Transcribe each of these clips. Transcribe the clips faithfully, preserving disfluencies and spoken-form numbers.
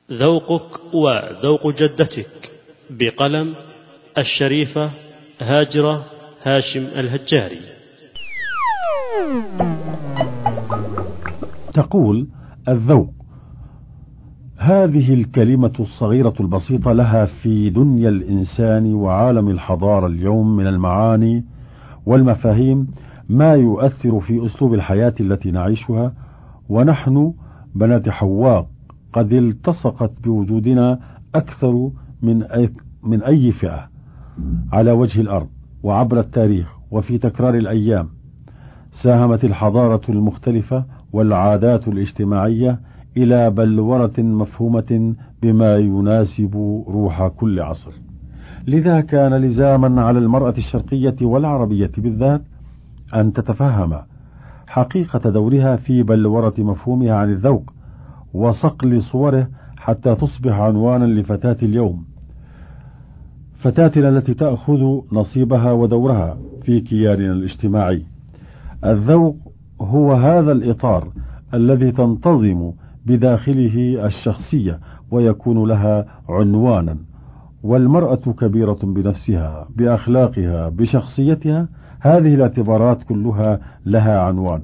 ذوقك وذوق جدتك، بقلم الشريفة هاجرة هاشم الهجاري. تقول: الذوق هذه الكلمة الصغيرة البسيطة لها في دنيا الإنسان وعالم الحضارة اليوم من المعاني والمفاهيم ما يؤثر في أسلوب الحياة التي نعيشها، ونحن بنات حواء قد التصقت بوجودنا أكثر من أي, من أي فئة على وجه الأرض وعبر التاريخ. وفي تكرار الأيام ساهمت الحضارة المختلفة والعادات الاجتماعية إلى بلورة مفهومة بما يناسب روح كل عصر. لذا كان لزاما على المرأة الشرقية والعربية بالذات أن تتفهم حقيقة دورها في بلورة مفهومها عن الذوق وصقل صوره حتى تصبح عنوانا لفتاة اليوم، فتاتنا التي تأخذ نصيبها ودورها في كياننا الاجتماعي. الذوق هو هذا الإطار الذي تنتظم بداخله الشخصية ويكون لها عنوانا، والمرأة كبيرة بنفسها، بأخلاقها، بشخصيتها. هذه الاعتبارات كلها لها عنوان.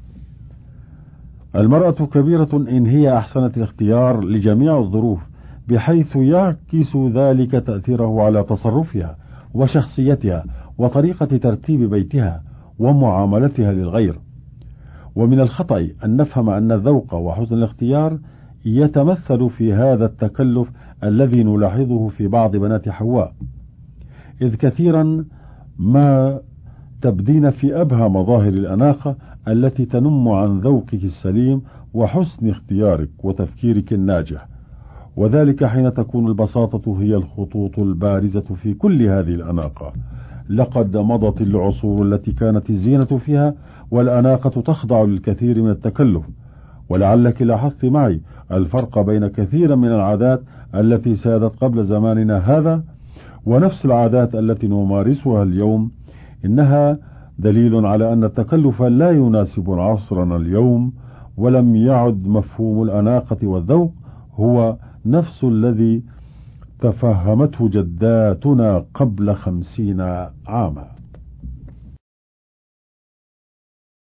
المرأة كبيرة إن هي أحسنت الاختيار لجميع الظروف، بحيث يعكس ذلك تأثيره على تصرفها وشخصيتها وطريقة ترتيب بيتها ومعاملتها للغير. ومن الخطأ أن نفهم أن الذوق وحسن الاختيار يتمثل في هذا التكلف الذي نلاحظه في بعض بنات حواء، إذ كثيرا ما تبدين في أبهى مظاهر الأناقة التي تنم عن ذوقك السليم وحسن اختيارك وتفكيرك الناجح، وذلك حين تكون البساطة هي الخطوط البارزة في كل هذه الأناقة. لقد مضت العصور التي كانت الزينة فيها والأناقة تخضع للكثير من التكلف، ولعلك لاحظت معي الفرق بين كثير من العادات التي سادت قبل زماننا هذا ونفس العادات التي نمارسها اليوم. إنها دليل على أن التكلف لا يناسب عصرنا اليوم، ولم يعد مفهوم الأناقة والذوق هو نفس الذي تفهمته جداتنا قبل خمسين عاما.